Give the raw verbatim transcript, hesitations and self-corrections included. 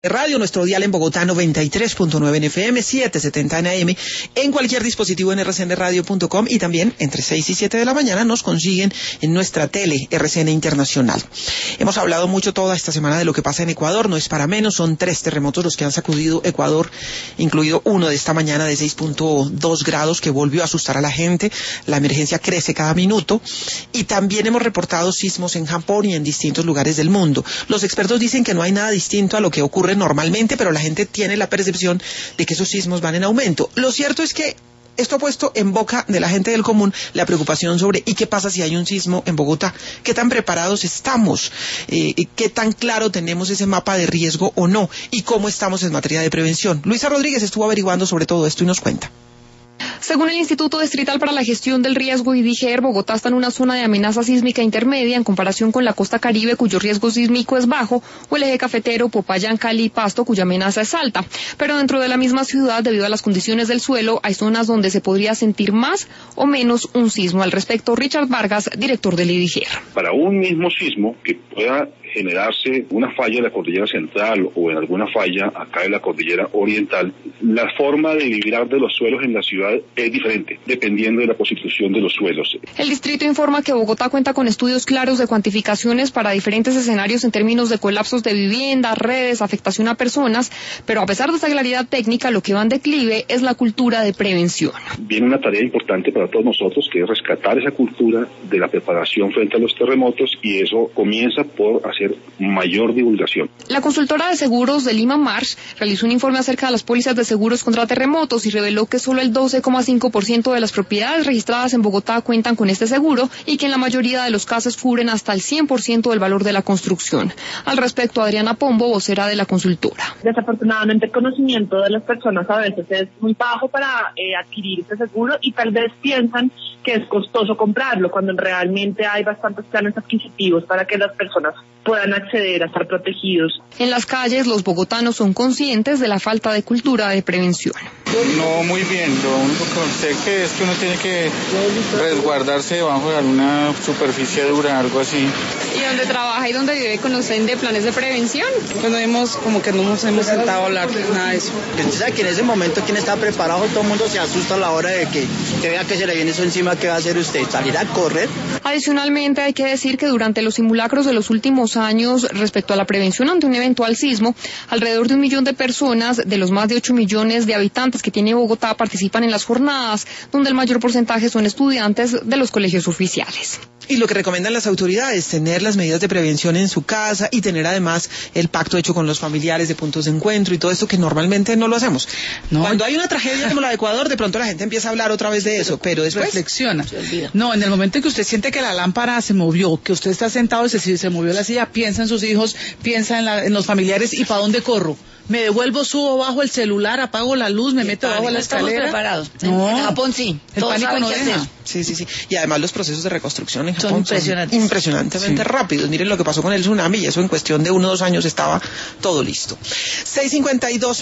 Radio, nuestro dial en Bogotá noventa y tres punto nueve en F M, setecientos setenta en A M, en cualquier dispositivo en r c n radio punto com y también entre seis y siete de la mañana nos consiguen en nuestra tele R C N Internacional. Hemos hablado mucho toda esta semana de lo que pasa en Ecuador, no es para menos, son tres terremotos los que han sacudido Ecuador, incluido uno de esta mañana de seis punto dos grados que volvió a asustar a la gente. La emergencia crece cada minuto y también hemos reportado sismos en Japón y en distintos lugares del mundo. Los expertos dicen que no hay nada distinto a lo que ocurre normalmente, pero la gente tiene la percepción de que esos sismos van en aumento. Lo cierto es que esto ha puesto en boca de la gente del común la preocupación sobre ¿y qué pasa si hay un sismo en Bogotá? ¿Qué tan preparados estamos? Eh, ¿Qué tan claro tenemos ese mapa de riesgo o no? ¿Y cómo estamos en materia de prevención? Luisa Rodríguez estuvo averiguando sobre todo esto y nos cuenta. Según el Instituto Distrital para la Gestión del Riesgo y DIGER, Bogotá está en una zona de amenaza sísmica intermedia en comparación con la costa Caribe, cuyo riesgo sísmico es bajo, o el eje cafetero, Popayán, Cali y Pasto, cuya amenaza es alta. Pero dentro de la misma ciudad, debido a las condiciones del suelo, hay zonas donde se podría sentir más o menos un sismo. Al respecto, Richard Vargas, director del DIGER. Para un mismo sismo que pueda generarse una falla en la cordillera central o en alguna falla acá en la cordillera oriental, la forma de vibrar de los suelos en la ciudad es diferente, dependiendo de la constitución de los suelos. El distrito informa que Bogotá cuenta con estudios claros de cuantificaciones para diferentes escenarios en términos de colapsos de viviendas, redes, afectación a personas, pero a pesar de esta claridad técnica, lo que va en declive es la cultura de prevención. Viene una tarea importante para todos nosotros, que es rescatar esa cultura de la preparación frente a los terremotos, y eso comienza por hacer mayor divulgación. La consultora de seguros de Lima Marsh realizó un informe acerca de las pólizas de seguros contra terremotos y reveló que solo el doce coma cinco por ciento de las propiedades registradas en Bogotá cuentan con este seguro y que en la mayoría de los casos cubren hasta el cien por ciento del valor de la construcción. Al respecto, Adriana Pombo, vocera de la consultora. Desafortunadamente, el conocimiento de las personas a veces es muy bajo para eh, adquirir este seguro y tal vez piensan que es costoso comprarlo, cuando realmente hay bastantes planes adquisitivos para que las personas puedan acceder a estar protegidos. En las calles, los bogotanos son conscientes de la falta de cultura de prevención. No, muy bien. Lo único que sé que es que uno tiene que resguardarse debajo de alguna superficie dura, algo así. ¿Y dónde trabaja y dónde vive conocen de planes de prevención? Pues no hemos, como que no nos hemos sentado a hablar nada de eso. Usted sabe que en ese momento quien está preparado, todo el mundo se asusta a la hora de que, que vea que se le viene eso encima, ¿qué va a hacer usted? ¿Salir a correr? Adicionalmente, hay que decir que durante los simulacros de los últimos años respecto a la prevención ante un eventual sismo, alrededor de un millón de personas de los más de ocho millones de habitantes que tiene Bogotá participan en las jornadas, donde el mayor porcentaje son estudiantes de los colegios oficiales. Y lo que recomiendan las autoridades, tener las medidas de prevención en su casa y tener además el pacto hecho con los familiares de puntos de encuentro y todo esto que normalmente no lo hacemos. No. Cuando hay una tragedia como la de Ecuador, de pronto la gente empieza a hablar otra vez de eso, pero después reflexiona. No, en el momento en que usted siente que la lámpara se movió, que usted está sentado y se, se movió la silla, piensa en sus hijos, piensa en, la, en los familiares y ¿para dónde corro? Me devuelvo, subo bajo el celular, apago la luz, me meto bajo la escalera. Estamos preparados. No. En Japón sí. El pánico no deja. Sí, sí, sí. Y además los procesos de reconstrucción en Japón son impresionantes. Son impresionantemente sí. rápidos. Miren lo que pasó con el tsunami y eso en cuestión de uno o dos años estaba todo listo. seis cincuenta y dos